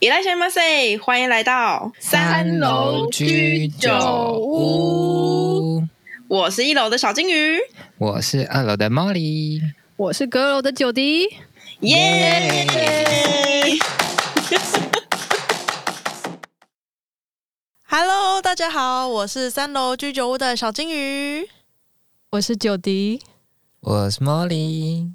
いらっしゃいませ，欢迎来到 3楼居酒屋。 我是1楼的小金鱼， 我是2楼的 Molly， 我是阁楼的九迪， 耶！Hello， 大家好，我是3楼居酒屋的小金鱼， 我是九迪， 我是 Molly。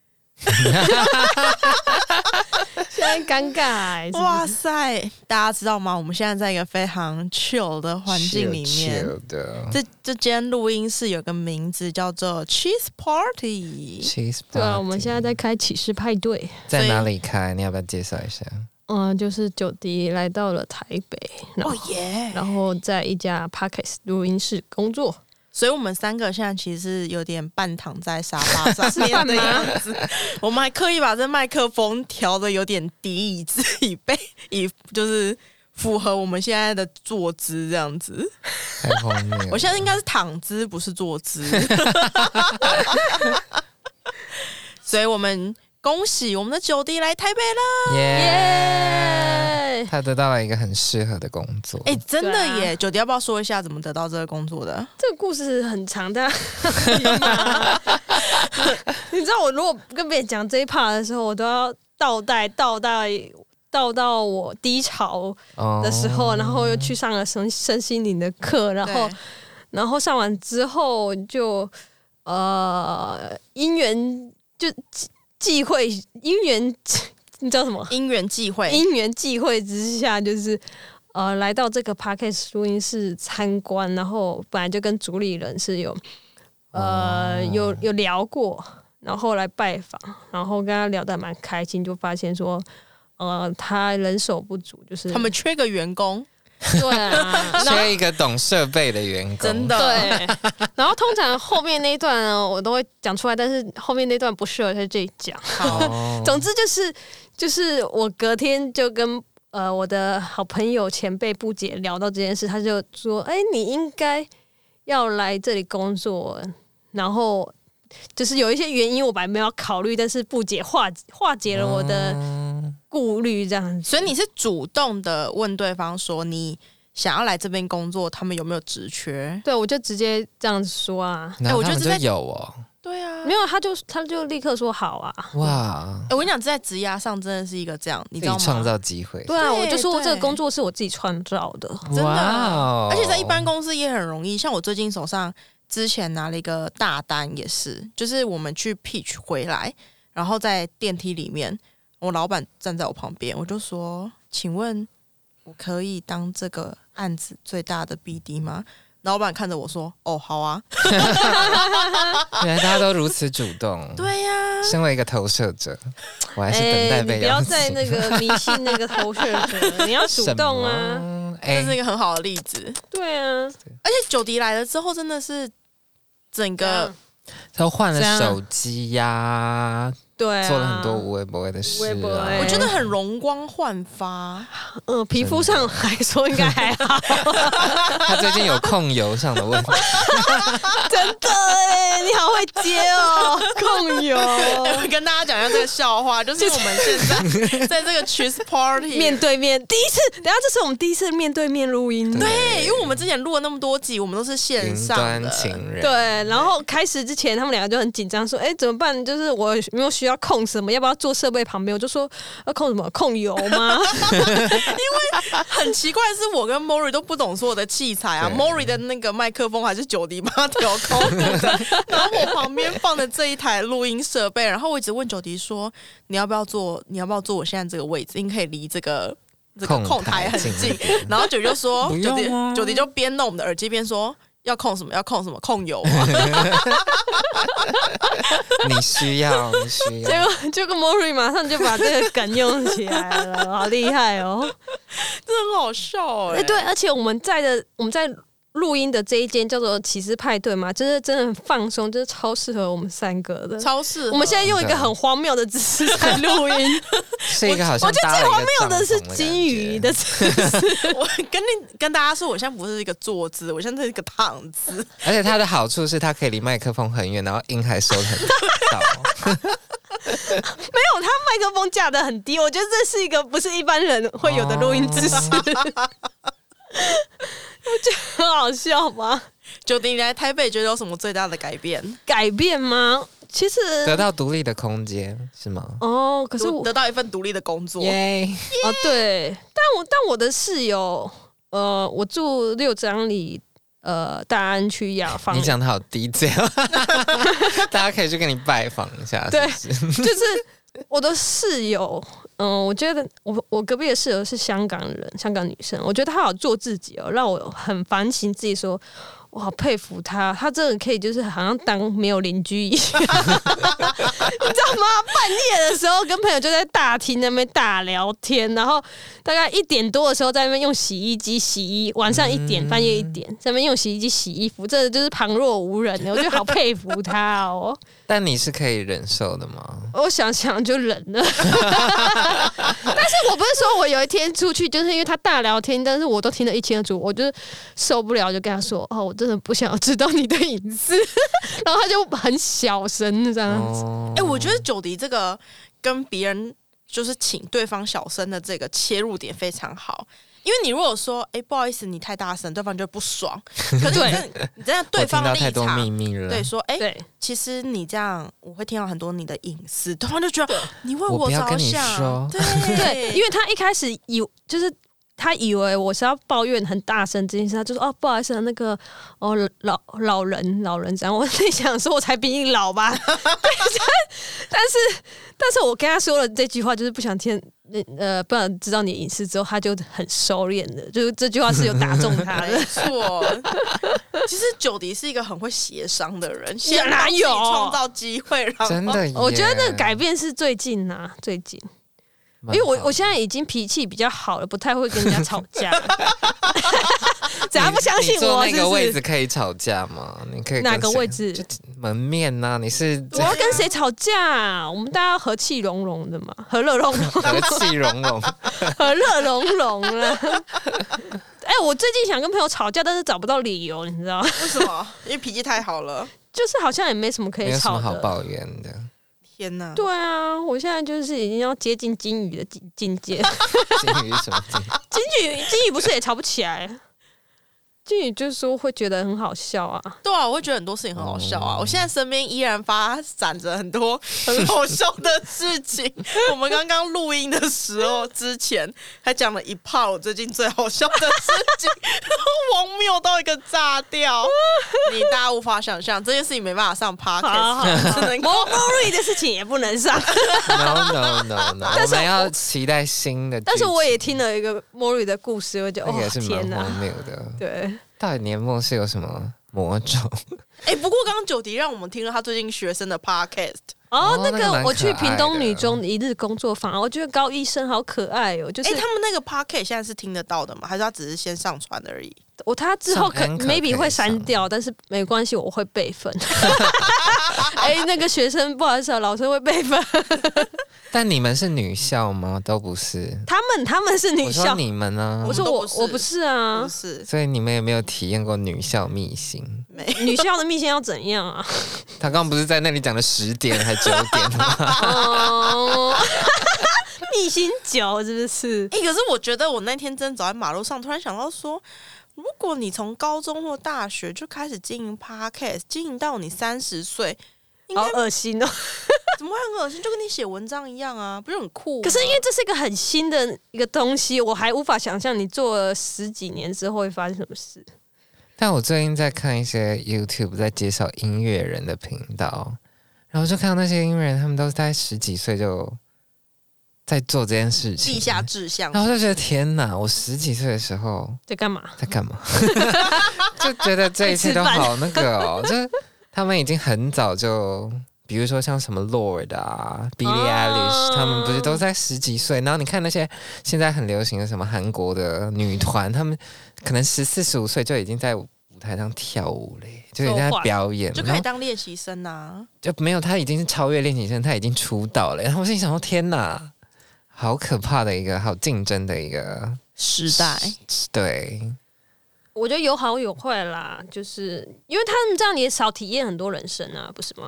现在尴尬是哇塞！大家知道吗？我们现在在一个非常 chill 的环境里面。这间录音室有个名字叫做 Cheese Party。 对啊，我们现在在开起司派对。 在哪里开？你要不要介绍一下？ 就是九迪来到了台北，然后在一家 Podcast 录音室工作。 所以我们3个现在其实是有点半躺在沙发上面的样子，我们还刻意把这麦克风调的有点低，以就是符合我们现在的坐姿这样子。 太荒谬了！ 我现在应该是躺姿，不是坐姿。所以我们恭喜我们的九弟来台北了， 耶！ 他得到了一个很适合的工作。 真的耶！九弟要不要说一下怎么得到这个工作的？ 这个故事很长的。你知道我如果跟别人讲这一 part 的时候，我都要倒到我低潮的时候，然后又去上了身心灵的课，然后上完之后就因缘就际会，因缘你知道什么？ 因缘际会之下，就是来到这个 Podcast 录音室参观，然后本来就跟主理人是有聊过，然后来拜访，然后跟他聊得蛮开心，就发现说他人手不足，就是他们缺个员工。 对啊， 缺一个懂设备的员工， 真的。 对，然后通常后面那一段呢，我都会讲出来，但是后面那段不适合在这里讲。总之就是我隔天就跟我的好朋友前辈布姐聊到这件事，他就说：“你应该要来这里工作。”然后就是有一些原因我本来没有考虑，但是布姐化解了我的顾虑，这样子。 所以你是主动的问对方说你想要来这边工作，他们有没有职缺？ 对，我就直接这样子说啊。 然后他们就有哦。 对啊， 没有，他就立刻说好啊。 哇！ 我跟你讲，在职涯上真的是一个这样，你知道吗？ 自己创造机会。 对啊，我就说这个工作是我自己创造的， 真的。 哇！ 而且在一般公司也很容易，像我最近手上之前拿了一个大单，也是，就是我们去 pitch 回来，然后在电梯里面，我老板站在我旁边，我就说：“请问我可以当这个案子最大的 BD 吗？”老板看着我说：“哦，好啊。” 原来大家都如此主动。 对呀， 身为一个投射者，我还是等待被邀请。 你不要在那个迷信那个投射者，你要主动啊！ 这是一个很好的例子。 对啊， 而且九迪来了之后，真的是整个他换了手机呀。 对啊， 做了很多无微不微的事啊， 我觉得很容光焕发。 皮肤上来说应该还好。 他最近有控油上的问题。 真的耶，你好会接哦，控油。 我跟大家讲一下这个笑话，就是我们现在在这个 Cheese Party 面对面第一次，等一下这是我们第一次面对面录音。 对，因为我们之前录了那么多集，我们都是线上的。 云端情人。 对，然后开始之前他们两个就很紧张，说：“怎么办？就是我没有需要控什么，要不要坐设备旁边？”我就说：“要控什么？控油吗？” 因为很奇怪的是，我跟 Mori 都不懂所有的器材啊。Mori 的那个麦克风还是九迪帮他调高的，然后我旁边放的这一台录音设备，然后我一直问九迪说：“你要不要坐我现在这个位置？应该可以离这个控台很近。”然后九迪就说：“九迪就边弄我们的耳机边说。”要控什么？要控什么？控油啊！ 你需要。 结果 Mori 马上就把这个梗用起来了，好厉害哦！ 真的很好笑对，而且我们在录音的这一间叫做起司派对嘛，就是真的很放松，就是超适合我们3个的， 超适合。 我们现在用一个很荒谬的姿势在录音， 是一个好像我觉得最荒谬的是金鱼的姿势。 我跟大家说，我现在不是一个坐姿，我现在是一个躺姿。 而且它的好处是它可以离麦克风很远，然后音还收得很到。 有，他麦克风架得很低，我觉得这是一个不是一般人会有的录音姿势。我觉得很好笑吧？ 就你来台北，觉得有什么最大的改变？ 改变吗？其实得到独立的空间是吗？ 哦，可是我得到一份独立的工作， 耶！ 哦对，但我的室友，我住6张里，大安区雅芳。 你讲的好低调，大家可以去跟你拜访一下。 对， 是不是就是我的室友，我觉得我隔壁的室友是香港人，香港女生，我觉得她好做自己哦，让我很反省自己说。我好佩服他，他真的可以就是好像当没有邻居一样，你知道吗？半夜的时候跟朋友就在大厅那边大聊天，然后大概1点多的时候在那边用洗衣机洗衣，晚上1点、半夜1点在那边用洗衣机洗衣服，这就是旁若无人的，我就好佩服他哦。 但你是可以忍受的吗？ 我想想就忍了，但是我不是说我有一天出去，就是因为他大聊天，但是我都听得一清二楚，我就受不了，就跟他说：“哦，我真的不想要知道你的隐私。”然后他就很小声这样子。 我觉得久迪这个跟别人就是请对方小声的这个切入点非常好。因为你如果说不好意思，你太大声，对方就会不爽。可是你站在对方的立场， 我听到太多秘密了。 对，说对， 其实你这样，我会听到很多你的隐私，对方就觉得你为我着跟你想。 说对，因为他一开始就是他以为我是要抱怨很大声这件事，他就说：“哦，不好意思，那个老人这样。”我在想说，我才比你老吧。但是我跟他说了这句话，就是不想听，不想知道你的隐私之后，他就很收敛的，就是这句话是有打中他的。 没错，其实久迪是一个很会协商的人，先哪有创造机会，然后真的耶， 我觉得那个改变是最近啊，最近。因为我现在已经脾气比较好了，不太会跟人家吵架。怎样不相信我？ 你坐那个位置是可以吵架吗？你可以哪个位置？ 就门面呐、你是我要跟谁吵架、我们大家和气融融的嘛，和乐融融， 和气融融， 和乐融融了。我最近想跟朋友吵架，但是找不到理由，你知道？ 为什么？因为脾气太好了。 就是好像也没什么可以没有什吵的。 么好抱怨的。 天哪！ 对啊，我现在就是已经要接近金鱼的境界。 金鱼是什么金？ 金鱼不是也吵不起来？金鱼就是说会觉得很好笑啊。 对啊，我会觉得很多事情很好笑啊。我现在身边依然发展着很多很好笑的事情。我们刚刚录音的时候，之前还讲了一炮我最近最好笑的事情，荒谬到一个炸掉，你大家无法想象。这件事情没办法上 podcast， 只能够 Mori 的事情也不能上。 No， 我们要期待新的剧情。 但是我也听了一个 Mori 的故事，我觉得那个也是蛮天哪， 荒谬的。 对。 到底年末是有什么魔咒？ 不过刚刚久迪让我们听了他最近学生的 podcast。 那个那个蛮可爱的我去屏东女中一日工作坊，我觉得高医生好可爱哦。就是他们那个 podcast 现在是听得到的吗？还是他只是先上传而已？ 他之后上 Anchor maybe 会可以上删掉，但是没关系，我会备份。那个学生不好意思啊，老师会备份。 但你们是女校吗？都不是。 他们是女校， 我说你们呢？ 我说都不是我不是啊不，是， 所以你们有没有体验过女校秘辛？ 没女校的蜜饯要怎样啊？ 他刚刚不是在那里讲了10点还9点吗？ 哦，蜜饯酒是不是？ 可是我觉得我那天真的走在马路上，突然想到说，如果你从高中或大学就开始经营 podcast， 经营到你30岁，应好该恶心哦！ 怎么会很恶心？就跟你写文章一样啊，不是很酷吗？ 可是因为这是一个很新的一个东西，我还无法想象你做了10几年之后会发生什么事。 但我最近在看一些 YouTube 在介绍音乐人的频道，然后就看到那些音乐人，他们都在10几岁就在做这件事情， 地下志向， 然后我就觉得天哪！我10几岁的时候在干嘛？ 在干嘛？就觉得这一切都好那个哦，就是他们已经很早就，比如说像什么 Lord 啊、Billie Eilish，他们不是都在10几岁？然后你看那些现在很流行的什么韩国的女团，他们可能14、15岁就已经在舞台上跳舞嘞，就已经在表演， 就可以当练习生啊。 就没有，他已经是超越练习生，他已经出道了。然后我心想说：天哪，好可怕的一个，好竞争的一个时代。 对， 我觉得有好有坏啦，就是因为他们这样也少体验很多人生啊，不是吗？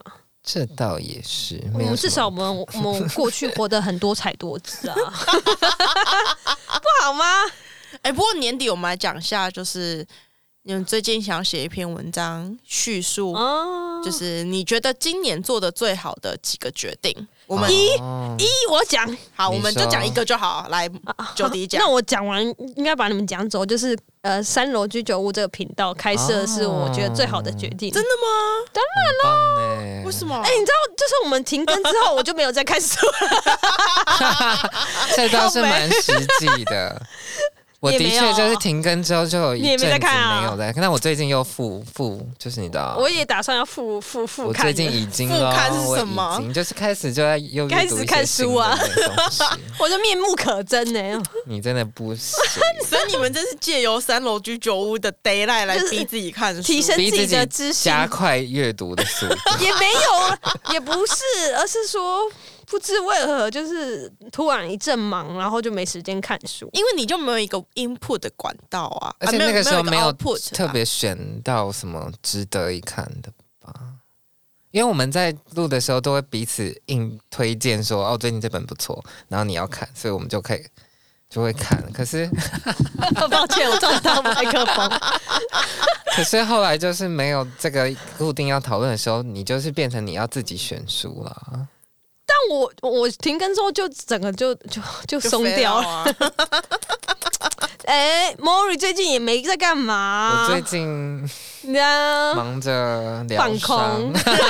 这倒也是， 我们至少我们过去活得很多彩多姿啊，不好吗？ 不过年底我们来讲一下，就是你们最近想要写一篇文章叙述，就是你觉得今年做的最好的几个决定。我们我讲好，我们就讲一个就好。来，九迪讲。 那我讲完应该把你们讲走，就是3楼居酒屋这个频道开设是我觉得最好的决定。 真的吗？ 当然了。为什么？ 你知道，就是我们停更之后，我就没有再开始了。 这倒是蛮实际的。我的确就是停更之后就有一阵子没有在看，但我最近又复，就是你知道， 我也打算要复看。 我最近已经复看是什么？ 我已经就是开始就在又开始看书啊，我就面目可憎呢。 你真的不行， 所以你们真是借由3楼居酒屋的 daylight 来逼自己看书， 提升自己的知识， 加快阅读的速度。 也没有，也不是，而是说。不知为何，就是突然一阵忙，然后就没时间看书， 因为你就没有一个 input 的管道啊， 而且那个时候没有特别选到什么值得一看的吧。因为我们在录的时候都会彼此硬推荐说，哦，最近这本不错，然后你要看，所以我们就会看。可是， 抱歉，我撞到麦克风。 可是后来就是没有这个固定要讨论的时候，你就是变成你要自己选书了。 但我停更之后就整个就松掉了。Mori 最近也没在干嘛？ 我最近忙着放空。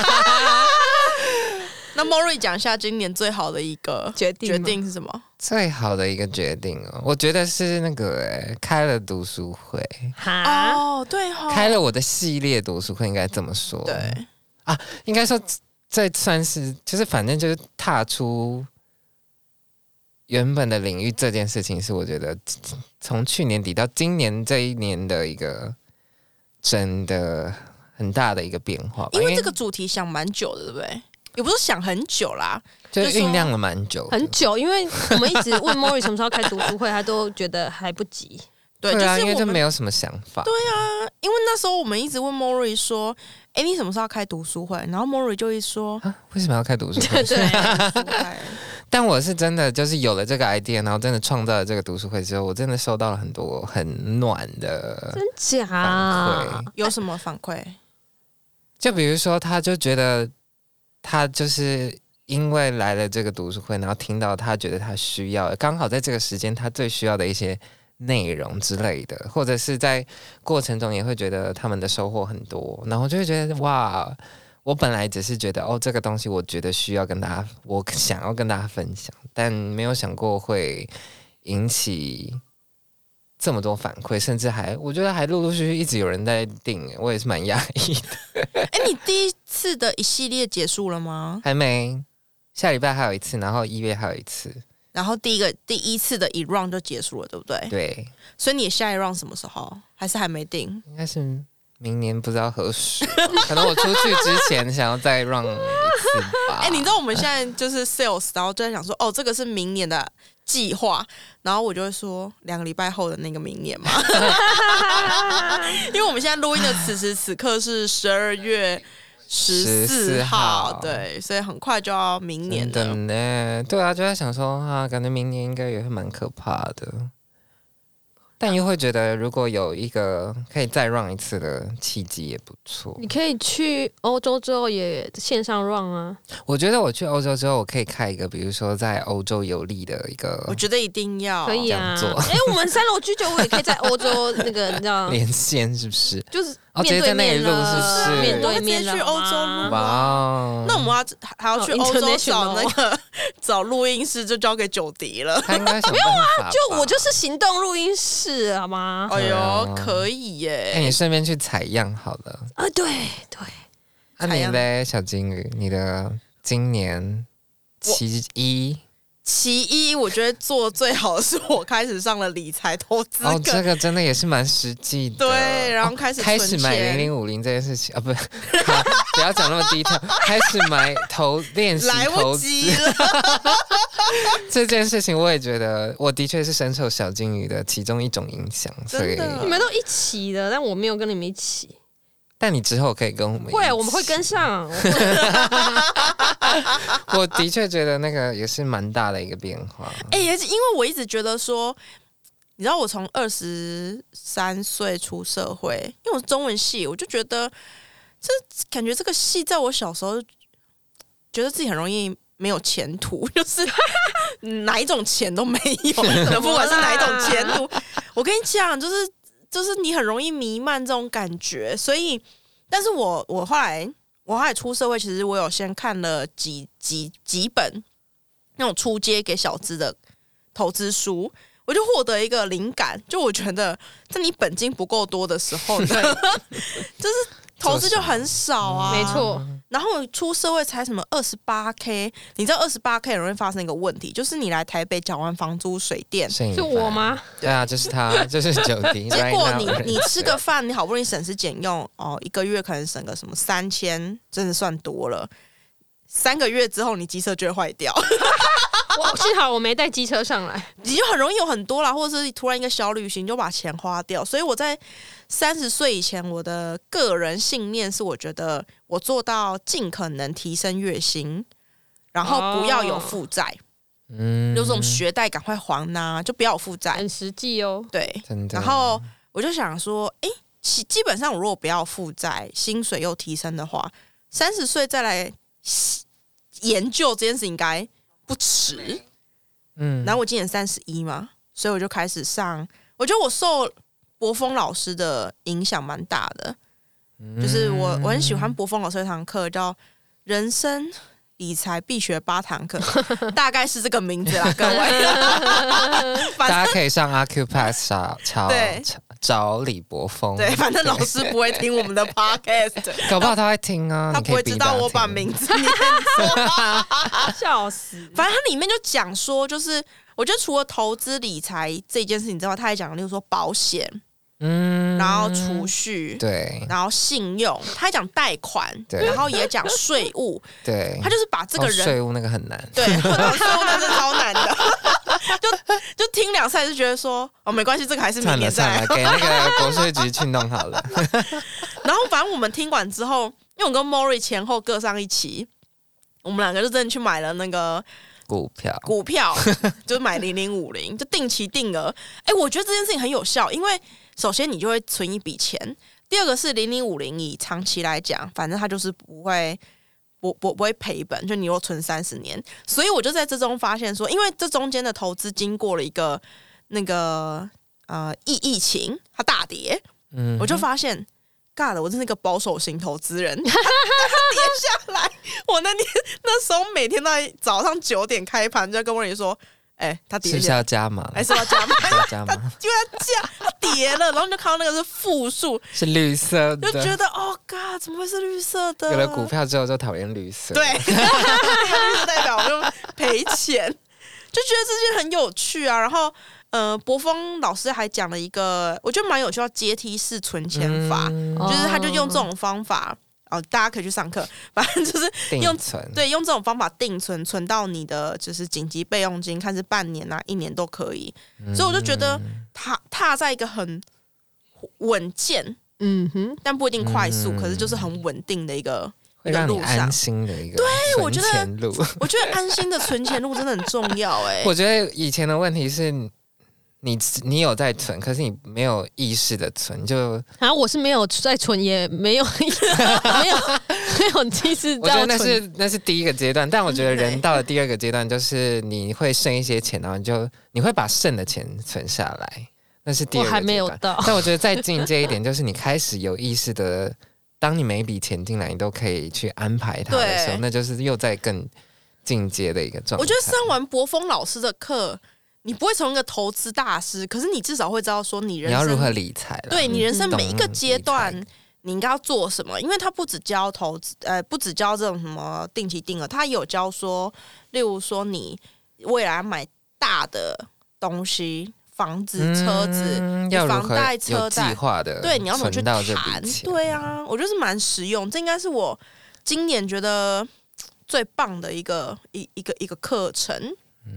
那 Mori 讲一下今年最好的一个决定是什么？ 最好的一个决定哦，我觉得是那个开了读书会。 哦，对哦， 开了我的系列读书会，应该这么说。 对啊，应该说。这算是就是反正就是踏出原本的领域这件事情，是我觉得从去年底到今年这一年的一个真的很大的一个变化吧。 因为这个主题想蛮久的，对不对？也不是想很久啦， 就酝酿了蛮久， 很久。因为我们一直问 Mori 什么时候开读书会，他都觉得还不急。 对啊，因为就没有什么想法。 对啊，因为那时候我们一直问 Mori 说：“你什么时候要开读书会？”然后 Mori 就会说：“ 为什么要开读书会？” 对， 但我是真的就是有了这个 idea， 然后真的创造了这个读书会之后，我真的收到了很多很暖的真假反馈。 有什么反馈？ 就比如说，他就觉得他就是因为来了这个读书会，然后听到他觉得他需要，刚好在这个时间他最需要的一些内容之类的，或者是在过程中也会觉得他们的收获很多，然后就会觉得哇，我本来只是觉得这个东西我觉得需要跟大家，我想要跟大家分享，但没有想过会引起这么多反馈，甚至我觉得还陆陆续续一直有人在订，我也是蛮讶异的。 你第一次的一系列结束了吗？ 还没，下礼拜还有一次，然后1月还有一次。 然后第一次的一 round 就结束了，对不对？ 对。 所以你下一 round 什么时候？还是还没定？ 应该是明年不知道何时，可能我出去之前想要再 round 一次吧。 你知道我们现在就是 sales， 然后就在想说，这个是明年的计划，然后我就会说2个礼拜后的那个明年嘛，因为我们现在录音的此时此刻是12月14号，对，所以很快就要明年了。 真的呢，对啊，就在想说感觉明年应该也会蛮可怕的，但又会觉得如果有一个可以再 run 一次的契机也不错。 你可以去欧洲之后也线上 run 啊。 我觉得我去欧洲之后，我可以开一个，比如说在欧洲游历的一个， 我觉得一定要可以啊。 做我们3楼居酒屋也可以在欧洲那个，你知道连线是不是？ 就是面对面录，是不是？ 面对面去欧洲录。 哇， 那我们还要去欧洲找那个找录音室，就交给九迪了。 他应该没有啊，就我就是行动录音室，好吗？ 哎呦，可以耶！ 你顺便去采样好了。 对。 你嘞，小金鱼，你的今年其一，我觉得做最好的是我开始上了理财投资。 这个真的也是蛮实际的。 对，然后开始买0050这件事情不要讲那么detail，开始练习投资了。 这件事情我也觉得，我的确是深受小金鱼的其中一种影响，所以你们都一起的，但我没有跟你们一起。 但你之后可以跟我们会，我们会跟上。 我的确觉得那个也是蛮大的一个变化。 也是因为我一直觉得说，你知道我从23岁出社会，因为我是中文系，我就觉得感觉这个系在我小时候觉得自己很容易没有前途，就是哪一种钱都没有，不管是哪一种前途，我跟你讲，就是你很容易弥漫这种感觉，所以，但是我后来出社会，其实我有先看了几本那种出街给小资的投资书，我就获得一个灵感，就我觉得在你本金不够多的时候呢，就是投资就很少啊， 没错。 然后出社会才什么28K， 你知道28K 很容易发生一个问题，就是你来台北缴完房租水电， 是我吗？ 对啊，就是他，就是九弟。 结果你吃个饭，你好不容易省吃俭用一个月可能省个什么3000，真的算多了。3个月之后，你机车就会坏掉。 幸好我没带机车上来， 你就很容易有很多啦，或者是突然一个小旅行就把钱花掉。所以我在30岁以前，我的个人信念是，我觉得我做到尽可能提升月薪，然后不要有负债。有种学贷赶快还呐，就不要有负债， 很实际哦。 对， 真的。 然后我就想说，基本上我如果不要负债，薪水又提升的话，30岁再来研究这件事应该不迟。然后我今年31嘛，所以我就开始上。我觉得我受博峰老师的影响蛮大的，就是我很喜欢博峰老师那堂课，叫人生理财必学8堂课，大概是这个名字啦，各位。 大家可以上 Acupass 找李博峰。 对，反正老师不会听我们的 podcast， 搞不好他会听啊， 他不会知道我把名字念错， 笑死。 反正他里面就讲说，就是我觉得除了投资理财这件事情之外，他还讲，例如说保险。然后储蓄， 对， 然后信用，他还讲贷款，然后也讲税务， 对， 他就是把这个人税务那个很难， 对，税务那是超难的，就听2次就觉得说没关系，这个还是明年再来， 给那个国税局去弄好了。 然后反正我们听完之后，因为我跟 Mori 前后各上一期，我们2个就真的去买了那个。股票就买0050，就定期定额。我觉得这件事情很有效，因为首先你就会存一笔钱，第二个是0050以长期来讲，反正它就是不会赔本，就你如果存30年。所以我就在这中发现说，因为这中间的投资经过了一个那个疫情，它大跌，我就发现。God， 我真是一个保守型投资人，它跌下来，我那时候每天都在早上9点开盘，就跟我说，它跌下来， 是不是要加码？ 是要加码？ 加码， 就要加，它跌了，然后就看到那个是负数， 是绿色的， 就觉得God， 怎么会是绿色的？ 有了股票之后就讨厌绿色， 对，绿色代表我就赔钱，就觉得这件很有趣啊，然后。博峰老师还讲了一个我觉得蛮有趣的阶梯式存钱法，就是他就用这种方法大家可以去上课，反正就是用这种方法定存，存到你的就是紧急备用金，看是半年啊1年都可以。所以我就觉得踏在一个很稳健，但不一定快速，可是就是很稳定的一个会让你安心的一个存钱路。 我觉得安心的存钱路真的很重要。 我觉得以前的问题是。你有在存，可是你没有意识的存，就我是没有在存，也没有意识我觉得那是第一个阶段，但我觉得人到了第2个阶段，就是你会剩一些钱，然后你会把剩的钱存下来，那是第2个阶段。 我还没有到， 但我觉得再进阶一点，就是你开始有意识的，当你每一笔钱进来，你都可以去安排它的时候，那就是又在更进阶的一个状态。 我觉得上完博峰老师的课。你不会成为一个投资大师，可是你至少会知道说你要如何理财， 对你人生每一个阶段你应该要做什么，因为他不只教投资，不只教这种什么定期定额，他也有教说，例如说你未来买大的东西，房子、车子，房贷、车贷，对，你要怎么去谈？对啊，我觉得是蛮实用，这应该是我今年觉得最棒的一个课程。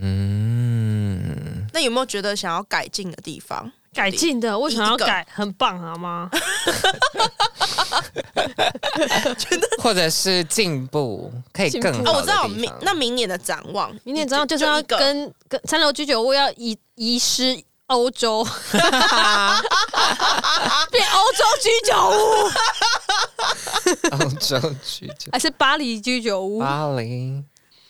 那有没有觉得想要改进的地方？ 改进的，为什么要改？很棒好吗？ 或者是进步可以更好的地方。 我知道明年的展望， 明年展望就是要跟三楼居酒屋要移师欧洲，变欧洲居酒屋， 欧洲居酒还是巴黎居酒屋？ 巴黎，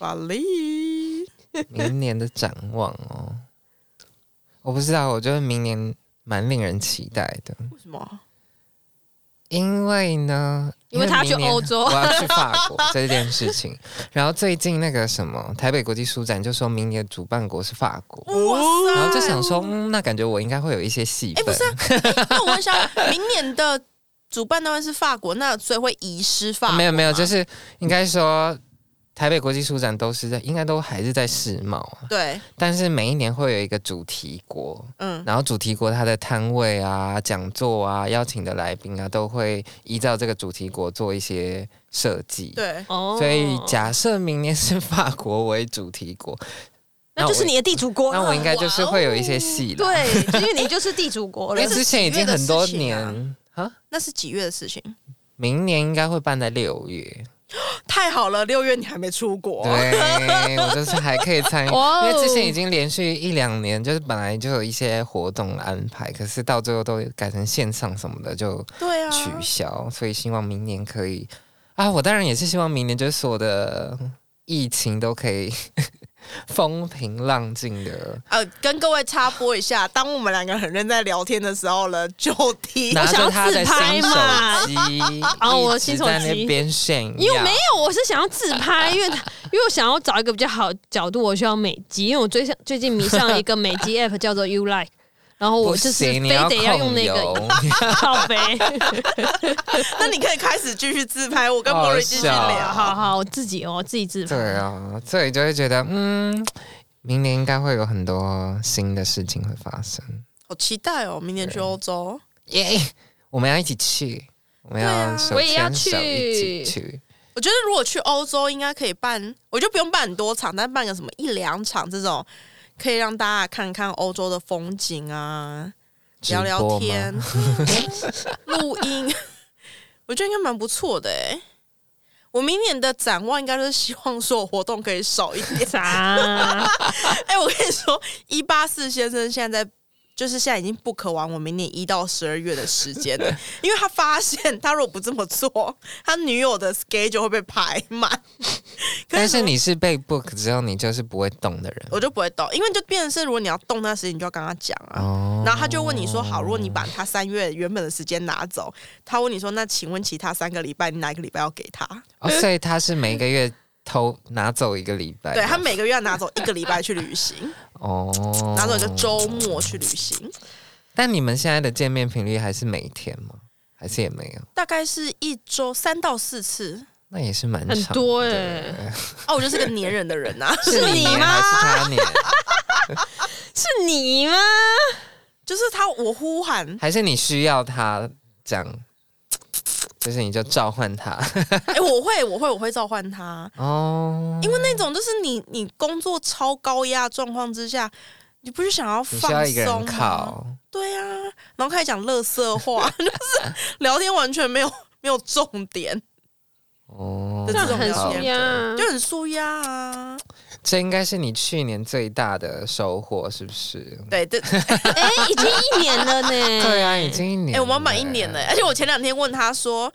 明年的展望哦，我不知道，我觉得明年蛮令人期待的。 为什么？ 因为呢， 因为他要去欧洲， 我要去法国这件事情。然后最近那个什么台北国际书展就说明年主办国是法国，然后就想说，那感觉我应该会有一些戏份。 不是、那我问一下，明年的主办单位是法国，那所以会遗失法国吗？ 没有，就是应该说。台北国际书展应该都还是在世贸啊， 对， 但是每一年会有一个主题国，然后主题国它的摊位啊、讲座啊、邀请的来宾啊，都会依照这个主题国做一些设计， 对， 所以假设明年是法国为主题国， 那就是你的地主国， 那我应该就是会有一些戏了， 对，因为你就是地主国了。 因为之前已经很多年啊， 那是几月的事情？ 明年应该会办在6月。 太好了，6月你还没出国， 对，我就是还可以参与，因为之前已经连续1-2年，就是本来就有一些活动安排，可是到最后都改成线上什么的，就取消，所以希望明年可以啊，我当然也是希望明年就是所有的疫情都可以风平浪静的。 跟各位插播一下，当我们两个很认真在聊天的时候呢，就拿着他的新手机， 我新手机在那边炫耀。 因为没有，我是想要自拍，因为我想要找一个比较好的角度，我需要美肌，因为我最近迷上一个美肌 app 叫做 You Like。然后我就是非得要用那个靠背， 那你可以开始继续自拍，我跟莫瑞继续聊。 好，我自己自拍。 对啊，所以就会觉得，明年应该会有很多新的事情会发生。 好期待哦！明年去欧洲， 耶！我们要一起去，我们要手牵手一起去。 我觉得如果去欧洲，应该可以办，我就不用办很多场，但办个什么1-2场这种。可以让大家看看欧洲的风景啊，聊聊天、录音，我觉得应该蛮不错的哎。我明年的展望应该就是希望所有活动可以少一点。我跟你说，184先生现在现在已经book完我明年1到12月的时间了，因为他发现他如果不这么做，他女友的 schedule 会被排满。 但是你是被 book 之后，你就是不会动的人， 我就不会动，因为就变成是如果你要动那时间，你就要跟他讲啊。然后他就问你说：“好，如果你把他3月原本的时间拿走，他问你说，那请问其他3个礼拜，你哪一个礼拜要给他？” 所以他是每个月拿走1个礼拜， 对他每个月要拿走1个礼拜去旅行，拿走一个周末去旅行。 但你们现在的见面频率还是每天吗？还是也没有？ 大概是1周3到4次， 那也是蛮长的， 很多哎。 我就是个黏人的人啊， 是你吗？还是他黏？ 是你吗？ 就是我呼喊， 还是你需要他这样？就是你就召唤他， 我会召唤他哦，因为那种就是你工作超高压状况之下，你不是想要放松吗？ 你需要一个人靠， 对啊，然后开始讲垃圾话，就是聊天完全没有重点哦， 这种很舒压， 就很舒压啊。 这应该是你去年最大的收获，是不是？ 对， 已经1年了呢。 对啊，已经1年了。 我们满1年了，而且我前2天问他说，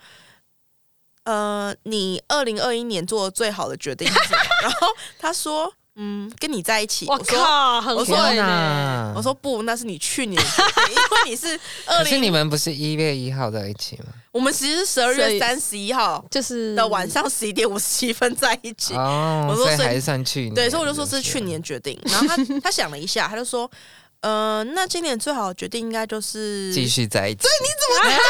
你2021年做的最好的决定是什么？然后他说，跟你在一起。 我靠，很会呢。 我说不，那是你去年的决定，因为你是可是你们不是1月1号在一起吗？ 我们其实是12月31号就是的晚上11点57分在一起。 我说所以还算去年， 对，所以我就说是去年决定。然后他想了一下，他就说，那今年最好的决定应该就是继续在一起。 对，你怎么？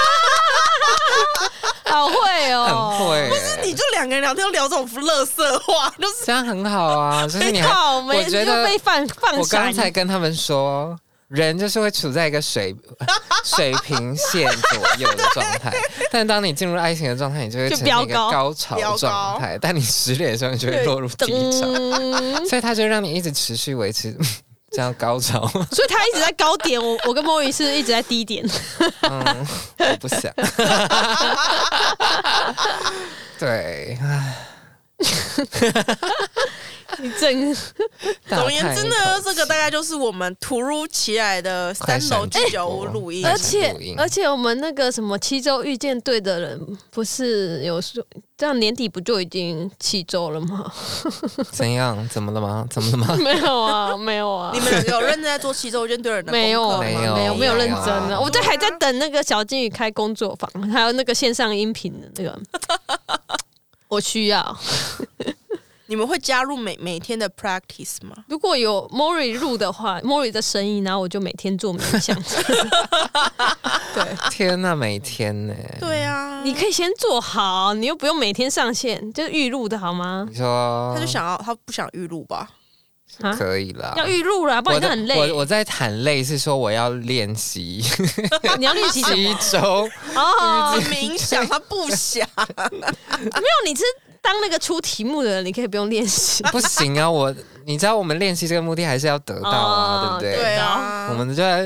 好会哦， 很会。 不是，你就2个人聊天都聊这种垃圾话，就是这样很好啊。就是你我觉得被放我刚才跟他们说。人就是会处在一个水平线左右的状态，但当你进入爱情的状态，你就会呈现一个高潮状态，但你失恋的时候，你就会落入低潮，所以他就让你一直持续维持这样高潮。 所以他一直在高点，我跟 Mori 是一直在低点。 我不想。对， 你整总而言之呢，这个大概就是我们突如其来的3楼居酒屋录音， 而且我们那个什么7周遇见队的人，不是有说这样年底不就已经7周了吗？ 怎样？怎么了吗？怎么了吗？ 没有啊，没有啊。 你们两个有认真在做7周遇见队人的功课吗？ 没有认真的。我还在等那个小金鱼开工作坊，还有那个线上音频的那个，我需要。 你们会加入每天的 practice 吗？ 如果有 Mori 入的话，Mori 的声音，然后我就每天做冥想。对， 天哪，每天呢？ 对啊， 你可以先做好，你又不用每天上线，就是预录的好吗？ 你说他不想预录吧？ 可以啦， 要预录啦，不然就很累。 我在喊累是说我要练习， 你要练习什么 7周冥想，他不想。 没有，你是当那个出题目的人，你可以不用练习。 不行啊，你知道我们练习这个目的还是要得到啊，对不对？ 对啊， 我们就在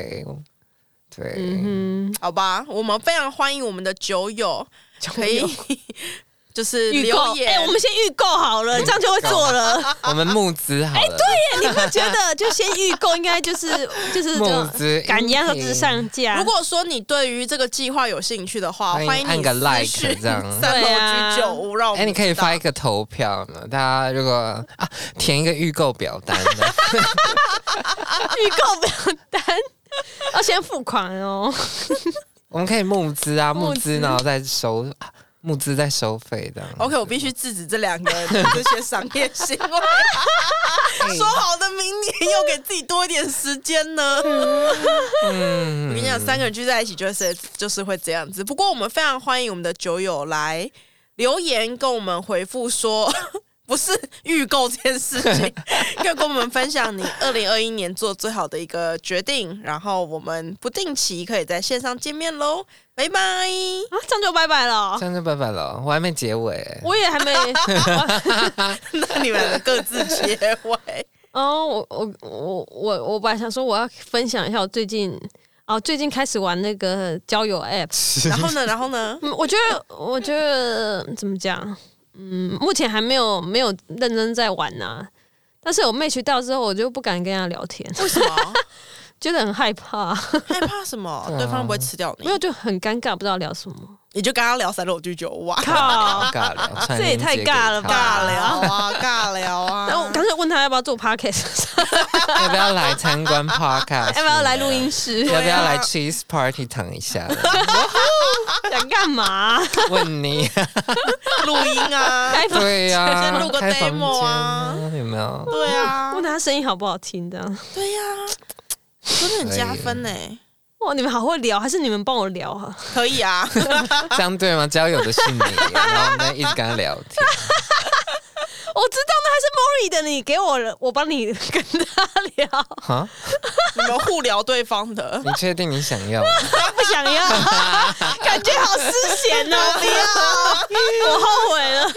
好吧，我们非常欢迎我们的酒友可以就是预购留言。 我们先预购好了，这样就会做了。 我们募资好了。 对耶，你不觉得就先预购，应该就是募资赶鸭子之上架。 如果说你对于这个计划有兴趣的话，欢迎你按个 like 这样。 3楼居酒屋，让我们你可以发一个投票呢，大家如果填一个预购表单的。 预购表单要先付款哦。 我们可以募资啊，募资然后再收。募资在收费的。 OK， 我必须制止这2个人的这些商业行为。说好的明年又给自己多一点时间呢？我跟你讲，3个人聚在一起就是会这样子。不过我们非常欢迎我们的酒友来留言跟我们回复说。不是预购这件事情，可以跟我们分享你2021年做最好的一个决定，然后我们不定期可以在线上见面喽，拜拜啊！这样就拜拜了， 这样就拜拜了，我还没结尾， 我也还没。 那你们各自结尾哦。我本来想说我要分享一下我最近开始玩那个交友 app， 然后呢？ 我觉得怎么讲？目前还没有认真在玩啊，但是我 match 到之后，我就不敢跟他聊天。 为什么？ 觉得很害怕。 害怕什么？对方不会吃掉你？ 没有，就很尴尬，不知道聊什么。 你就跟他聊3楼居酒屋啊？ 靠， 尬聊， 这也太尬了吧！ 尬聊啊！ 然后我干脆问他要不要做 podcast， 要不要来参观 podcast， 要不要来录音室， 要不要来 cheese party 躺一下？ 想干嘛？ 问你录音啊？ 对呀， 先录个 demo 啊？ 有没有？ 对啊， 问他声音好不好听的？ 对呀，真的很加分呢。 哇，你们好会聊，还是你们帮我聊啊？ 可以啊， 这样对吗？交友的是你，然后我们一直跟他聊天。 我知道那还是 Mori 的，你给我了，我帮你跟他聊。 哈， 你们互聊对方的， 你确定你想要吗？ 不想要，感觉好失贤哦！不要，我后悔了。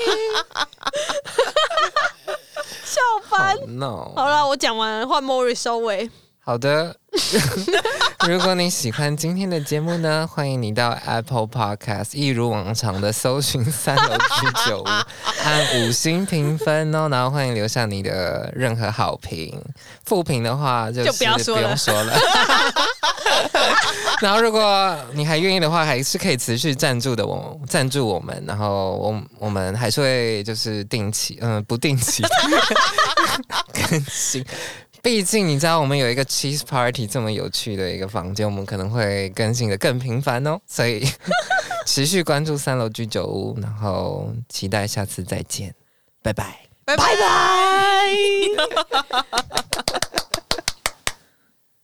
笑翻。 No， 好了，我讲完了，换 Mori 收尾。 好的，如果你喜欢今天的节目呢，欢迎你到 Apple Podcast 一如往常的搜寻3楼居酒屋，按5星评分哦，然后欢迎留下你的任何好评，负评的话就不要说了， 不用说了。然后如果你还愿意的话，还是可以持续赞助我们，然后我们还是会就是不定期更新。毕竟你知道我们有一个 cheese party 这么有趣的一个房间，我们可能会更新的更频繁哦，所以持续关注3楼居酒屋，然后期待下次再见，拜拜， 拜拜。